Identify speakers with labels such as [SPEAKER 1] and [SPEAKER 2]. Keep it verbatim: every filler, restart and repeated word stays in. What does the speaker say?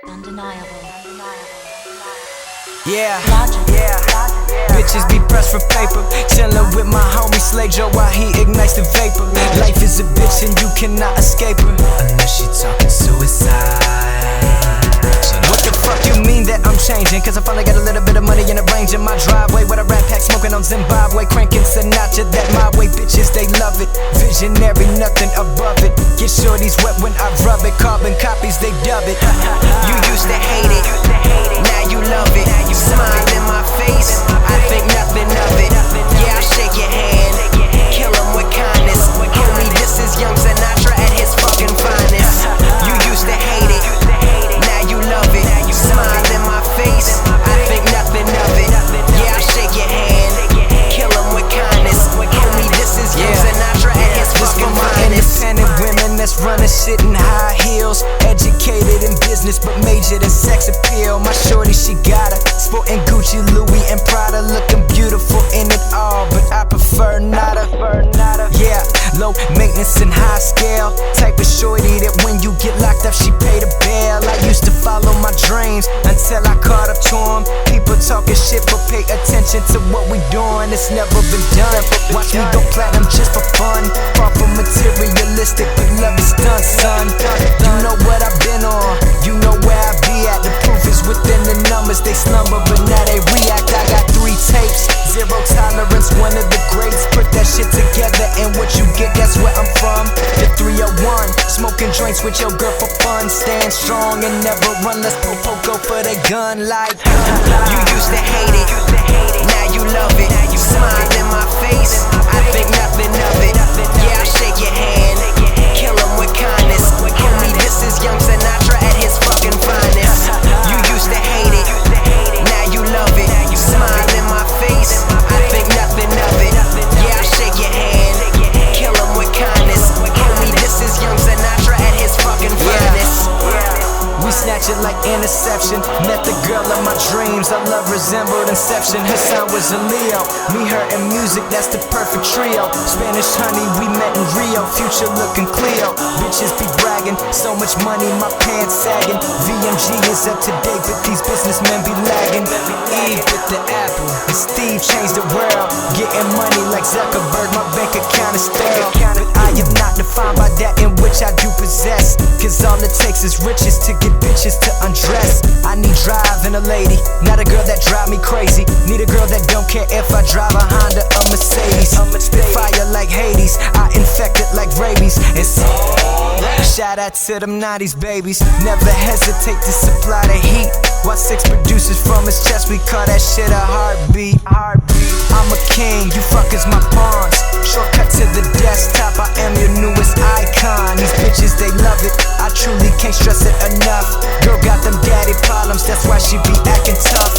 [SPEAKER 1] Undeniable.
[SPEAKER 2] Yeah,
[SPEAKER 1] Logic.
[SPEAKER 2] yeah. Bitches be pressed for paper. Chillin' with my homie Slay Joe while he ignites the vapor. Life is a bitch and you cannot escape her
[SPEAKER 3] unless she talking suicide.
[SPEAKER 2] What the fuck you mean that I'm changing? Cause I finally got a little bit of money in the range in my driveway with a rat pack smoking on Zimbabwe, cranking Sinatra that my way. Bitches, they love it. Visionary, nothing above it. Get shorties wet when I rub it. Carbon copies, they dub it. You used to hate it, now you love it. Smile in my face, I think nothing of it. Yeah, I shake your hand, kill him with kindness. Homie, this is young Sinatra at his fucking finest. You used to hate it, now you love it. Smile in my face, I think nothing of it. Yeah, I shake your hand, kill him with kindness. Homie, this is young Sinatra at his fucking finest. Independent women that's running shit in high heels, educated in business but majored in sex appeal. My shorty, she got her sporting Gucci, Louis, and Prada, looking beautiful in it all, but I prefer nada. Yeah, low maintenance and high scale type of shorty that when you get locked up, she pay the bail. I used to follow my dreams until I caught up to them. People talking shit, but pay attention to what we doing. It's never been done. Watch me go platinum just for fun. Far from materialistic, but love is done, son. You know what I've been on, you know where I be at. The proof is within the numbers. They slumber, but now they react. I got three tapes, zero tolerance, one of the greats. Put that shit together and what you get, that's where I'm from. The three oh one, smoking joints with your girl for fun. Stand strong and never run. Let's po-po go for the gun like you used to hate it, now you love it. You smile in my face, I think nothing of it. Yeah, I shake your hand, kill him with kindness. Homie, this is young Sinatra at his fucking finest. You used to hate it, now you love it. You smile in my face, I think nothing of it. Yeah, I shake your hand, kill him with kindness. Homie, this is young Sinatra at his fucking finest. We snatch it like interception. Met the girl of my dreams, our love resembled Inception. Her son was a Leo, me, her, and music, that's the perfect trio. Spanish honey, we met in Rio, future looking Cleo. Bitches be bragging, so much money, my pants sagging. V M G is up to date, but these businessmen be lagging. Eve with the apple, and Steve changed the world. Getting money like Zuckerberg, my bank account is sterile. But I am not defined by that in which I do possess, cause all it takes is riches to get bitches to undress. I need drive in a lady, not a girl that drive me crazy. Need a girl that don't care if I drive a Honda or Mercedes. Spit fire like Hades, I infect it like rabies. And shout out to them nineties babies. Never hesitate to supply the heat. While six produces from his chest, we call that shit a heartbeat. I'm a king, you fuckers my pawns. Shortcut to the desktop, I am your newest icon. These bitches, they love it, I truly can't stress it enough. Girl got them daddy problems, that's why she be acting tough.